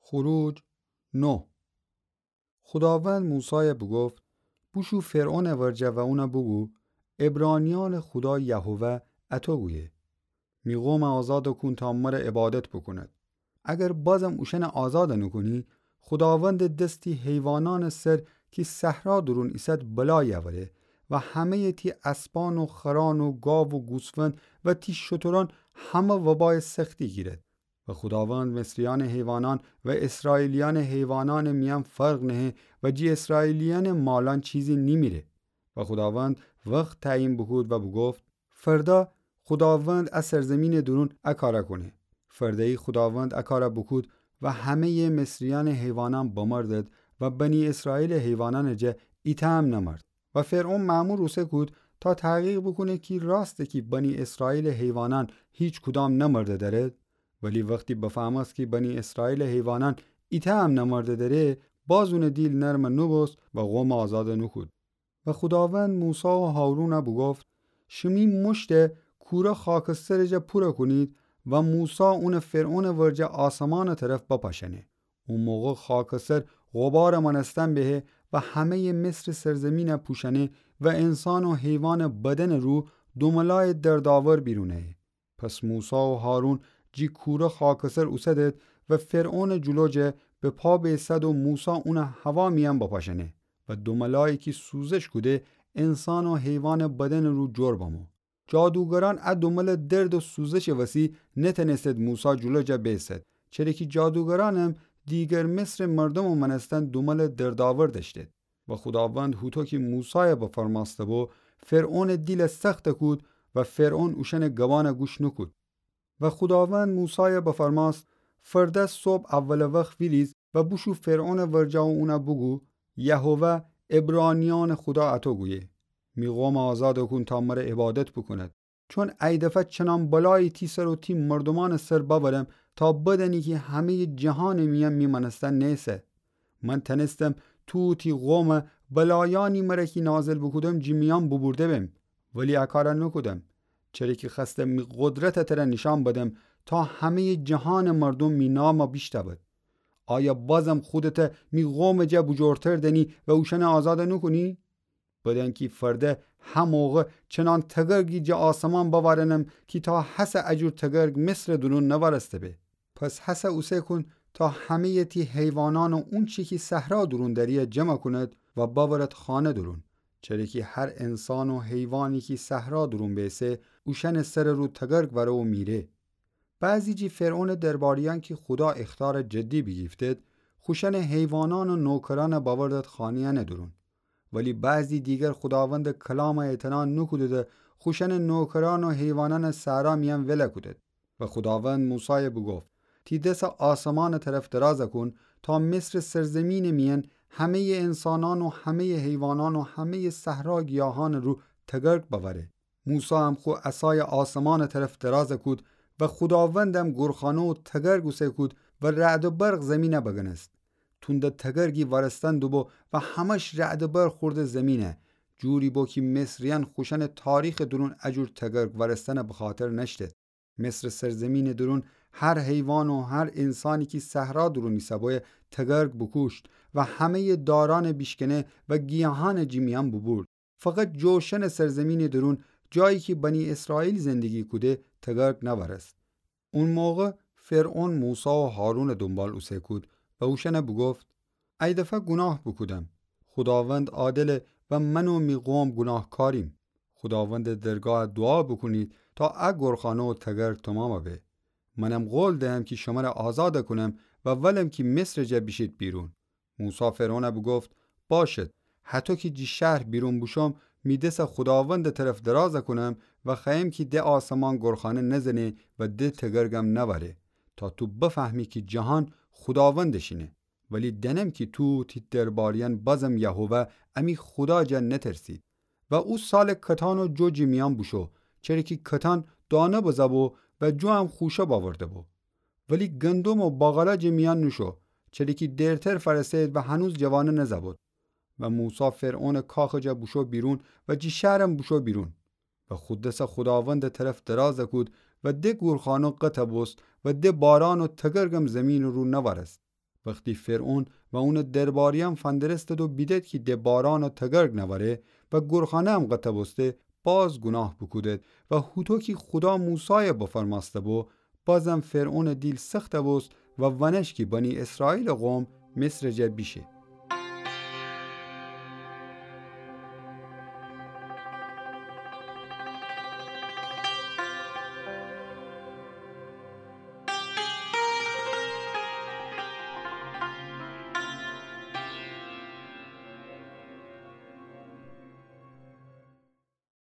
خروج 9. خداوند موسی بگفت بوشو فرعون ورجه و اونا بگو ابرانیان خدا یهوه اتو گویه می قوم آزاد کن تا مر عبادت بکند. اگر بازم اوشن آزاد نکنی خداوند دستی حیوانان سر که صحرا درون ایست بلا یوره و همه تی اسبان و خران و گاو و گوسفند و تی شتران همه وبای سختی گیرد و خداوند مصریان حیوانان و اسرائیلیان حیوانان میان فرق نه و جی اسرائیلیان مالان چیزی نمیره. و خداوند وقت تعیین بکود و بگفت فردا خداوند از سرزمین درون اکاره کنه. فردایی خداوند اکاره بکود و همه مصریان حیوانان بمردد و بنی اسرائیل حیوانان جه ایتام نمرد. و فرعون مأمور اوسه کود تا تحقیق بکنه که راسته که بنی اسرائیل حیوانان هیچ کدام نمرده دارد. ولی وقتی بفهمست که بنی اسرائیل حیوانان ایتام نمرده داره بازون دیل نرم نبست و قوم آزاد نکود. و خداوند موسی و هارون بگفت شمی مشت کوره خاکستر جا پورا کنید و موسی اون فرعون ورجه آسمان طرف بپاشنه. اون موقع خاکستر غبار منستن بهه و همه مصر سرزمین پوشنه و انسان و حیوان بدن رو دوملای دردآور بیرونه. پس موسی و هارون جی کوره خاکستر اوسدد و فرعون جلوجه به پا بیستد و موسی اون هوا میان بپاشنه و دوملایی که سوزش کده انسان و حیوان بدن رو جور بامو. جادوگران ا دومل درد و سوزش وسی نتنستد موسی جلوجه بیستد چرا که جادوگرانم دیگر مصر مردم و منستن دومل دردآور داشتید. و خداوند هوتو که موسی بفرماسته بو فرعون دیل سخت کود و فرعون اوشن گوان گوش نکود. و خداوند موسی بفرماست فردا صبح اول وقت ویلیز و بوشو فرعون ورجه و اونا بگو یهوه ابرانیان خدا اتو گویه می قوم آزاد کن تا مر عبادت بکند. چون ای دفعه چنان بلایی تی سر و تی مردمان سر ببرم تا بدنی که همه جهان میان میمنستن نیسه. من تنستم تو تی قوم بلایانی مره که نازل بکودم جمیان ببرده بیم ولی اکاره نکودم چرا که خستم می قدرت تر نشان بدم تا همه جهان مردم می نام بیشته بود. آیا بازم خودت می قوم جا بجورتر دنی و اوشن آزاد نکنی؟ بدن که فرده هم موقع چنان تگرگی جا آسمان بوارنم که تا حس اجور تگرگ مصر درون نورسته به. پس حس اوسه کن تا همه تی حیوانان و اون چی که صحرا درون دریه جمع کند و باورت خانه درون. چرا که هر انسان و حیوانی که صحرا درون بیسه اوشن سر رو تگرگ وره و میره. بعضی جی فرعون درباریان که خدا اختار جدی بگیفتد خوشن حیوانان و نوکران باوردت خانیان درون. ولی بعضی دیگر خداوند کلام اعتنا نکوده خوشن نوکران و حیوانان صحرا میان وله کودد. و خداوند موسی بگفت تی دست آسمان طرف دراز کن تا مصر سرزمین میان همه انسانان و همه حیوانان و همه صحرا گیاهان رو تگرگ بوره. موسی هم خو عصای آسمان طرف دراز کود و خداوندم گرخانه و تگرگ وسه کود و رعد و برق زمینه بگنست. تونده تگرگی ورستند و همش رعد و برق خورده زمینه. جوری با که مصریان خوشن تاریخ درون اجور تگرگ ورستن بخاطر نشتد. مصر سرزمین درون هر حیوان و هر انسانی که صحرا درونی سبای تگرگ بکوشت و همه داران بیشکنه و گیاهان جیمیان ببرد. فقط جوشن سرزمین درون جایی که بنی اسرائیل زندگی کوده تگرگ نورست. اون موقع فرعون موسی و هارون دنبال اوسه کود و اوشن بگفت ای دفعه گناه بکودم. خداوند عادل و من و می قوم گناه کاریم. خداوند درگاه دعا بکنید تا گرخانه و تگرگ تمام به. منم قول دهم که شما را آزاد کنم و ولم که مصر جا بشید بیرون. موسی فرعون بگفت باشد حتی که جی شهر بیرون بوشم میدس خداوند طرف دراز کنم و خواهیم که ده آسمان گرخانه نزنه و ده تگرگم نوره تا تو بفهمی که جهان خداوندشینه. ولی دنم که تو تی درباریان بازم یهوه امی خدا جا نترسید. و او سال کتان و جو جمیان بوشو چرا که کتان دانه بزبو و جو هم خوشه باورده بو. ولی گندم و باقلا جمیان نشو چرا که دیرتر فرستید و هنوز جوانه نزبود. و موسی فرعون کاخ جا بوشو بیرون و جی شهرم بوشو بیرون. و خودس خداوند طرف دراز کود و ده گورخانو قطع بست و ده باران و تگرگم زمین رو نورست. وقتی فرعون و اون درباریان فندرستد و بیدد که ده باران و تگرگ نواره و گرخانه هم قطع بسته باز گناه بکودد و هوتو که خدا موسای بفرماسته بو بازم فرعون دیل سخت بوست و ونش که بنی اسرائیل قوم مصر جا بیشه.